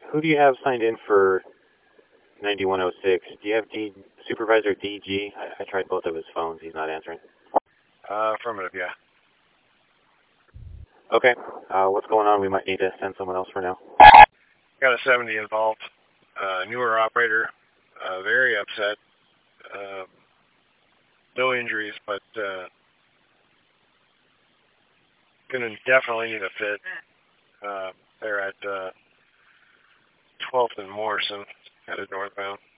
Who do you have signed in for 9106? Do you have Supervisor DG? I tried both of his phones. He's not answering. Affirmative, yeah. Okay. What's going on? We might need to send someone else for now. Got a 70 involved. Newer operator. Very upset. No injuries, but going to definitely need a fit. They're at 12th and Morrison, headed northbound.